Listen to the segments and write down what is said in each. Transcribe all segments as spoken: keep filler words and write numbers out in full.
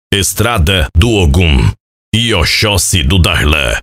Estrada do Ogum e Oxóssi do Darla.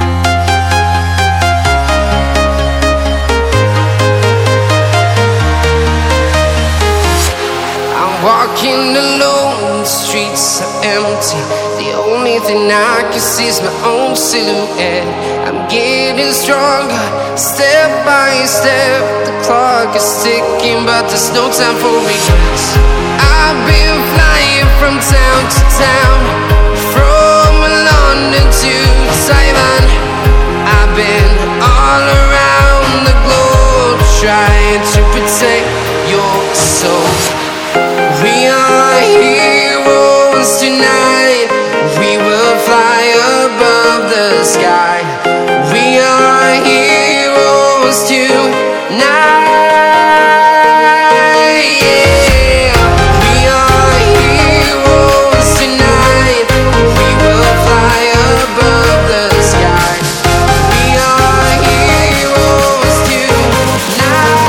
I'm walking alone, the streets are empty. The only thing I can see is my own silhouette. I'm getting stronger, step by step. The clock is ticking, but there's no time for regrets. I've been flying from town to town, from London to Taiwan. I've been all around the globe, trying to protect your soul. We are heroes tonight. We will fly above the sky. We are heroes tonight. Yeah. We are heroes tonight. We will fly above the sky. We are heroes tonight.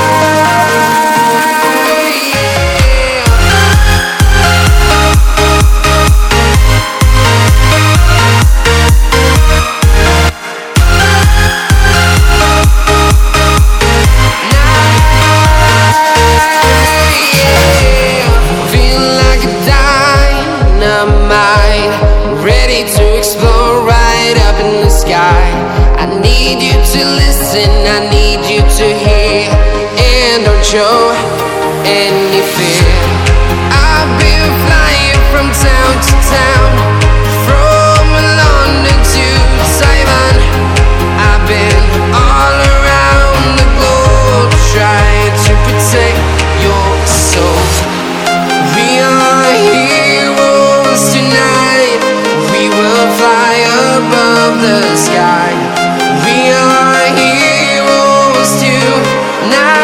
Ready to explore right up in the sky. I need you to listen, I need you to hear, and don't show any fear. I've been flying from town to town, from London to Taiwan. I've been all around the globe, trying to protect your soul. We are heroes tonight. We will fly above the sky. We are heroes tonight.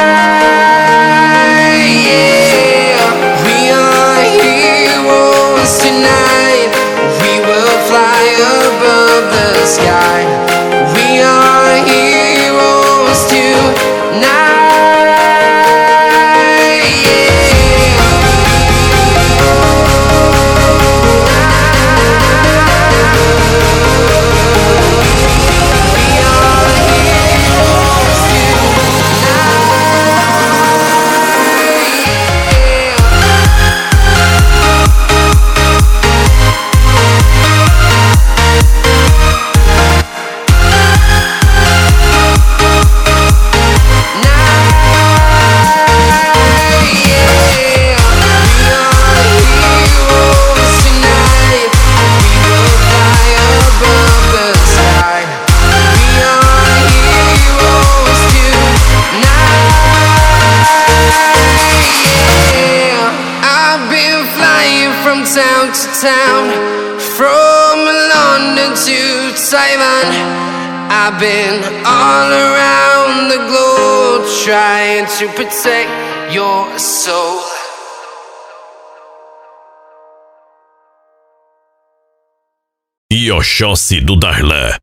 Yeah. We are heroes tonight. We will fly above the sky. We are heroes tonight. Town to town, from London to Taiwan. I've been all around the globe, trying to protect your soul. E Oxóssi do Darla.